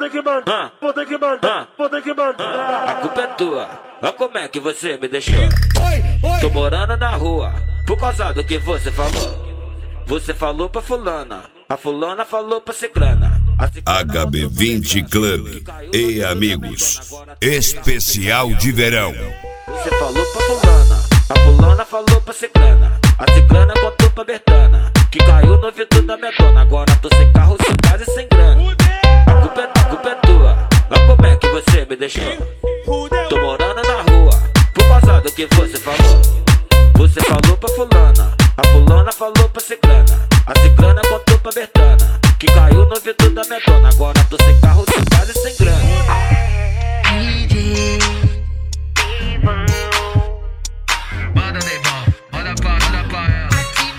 ter que mandar, vou ter que mandar, vou ter que mandar. A culpa é tua, olha como é que você me deixou. Tô morando na rua, por causa do que você falou. Você falou pra fulana, a fulana falou pra ciclana. HB20 Club e amigos, especial de verão. Você falou pra fulana, a fulana falou pra ciclana. A ciclana contou pra Bertana, que caiu no ouvido da minha dona. Agora tô sem carro, sem casa e sem grana. A culpa é tua, olha como é que você me deixou. Tô morando na rua, por causa do que você falou. Você falou pra fulana, a fulana falou pra ciclana. A ciclana contou pra Bertana, que caiu no ouvido da minha dona. Agora tô sem carro, sem casa e sem grana. Manda Neymar, manda pra ela.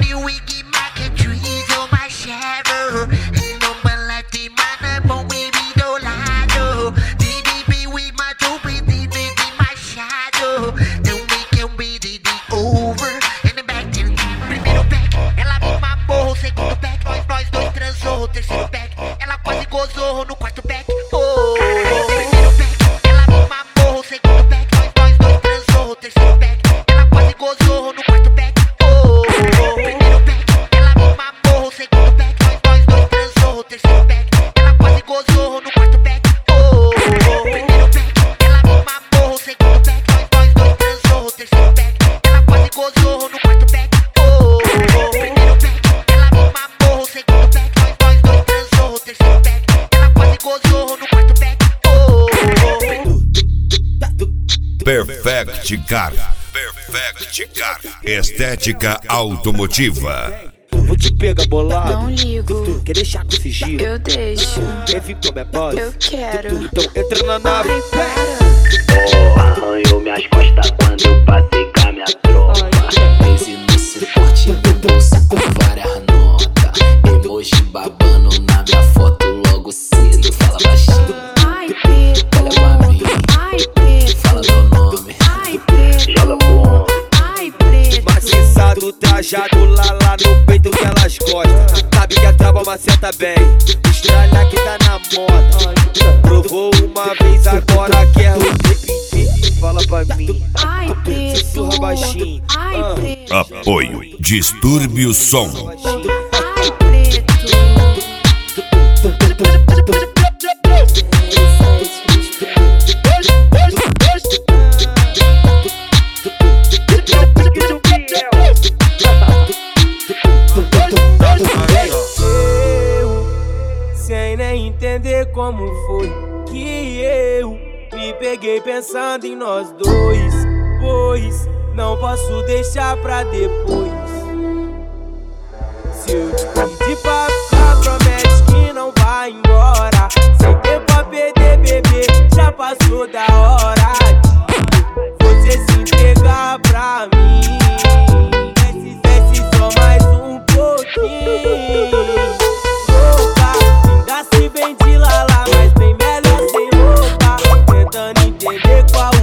Terceiro pack, ela quase gozou no quarto pack. Primeiro pack, ela me mamou. Segundo pack, nós dois transou. Terceiro pack, ela quase gozou no quarto pack. Primeiro pack, ela me mamou. Segundo pack, nós dois transou. Terceiro pack, ela quase gozou no quarto pack. Primeiro pack, ela me mamou. Segundo pack, nós dois transou. Terceiro pack, ela quase gozou no quarto pack. Primeiro pack, ela me mamou. Segundo pack, terceiro pack, ela quase gozou no quarto pack. Perfect Car, estética automotiva. Vou te pegar bolado. Não ligo. Quer deixar com sigilo? Eu deixo. Quer vir com a minha boss? Eu quero. Então entra na nave. Ai, para. Arranhou minhas costas quando eu passei com a minha tropa. Esse no suporte do bolsa com várias notas. Emoji babando na minha foto logo cedo. Fala baixinho. Ai, preto. Olha pra mim. Ai, preto. Fala meu nome. Ai, preto. Joga pro ombro. Ai, preto. Maciçado, trajado lá no peito que elas gostam. Sabe que a trava maceta bem. Estralha que tá na moda. Provou uma vez, agora quer repetir. Fala pra mim. Ai, preto. Sussurra baixinho. Ai, preto. Apoio Distúrbio o Som. Ai, preto. Sem nem entender como foi que eu me peguei pensando em nós dois. Pois não posso deixar pra depois. Se eu te pedir pra ficar, promete que não vai embora. Sem tempo a perder, bebê, já passou da hora de você se entregar pra mim. Desce só mais um pouquinho. Louca, ainda se vem de lala, mas bem melhor sem roupa. Tentando entender qual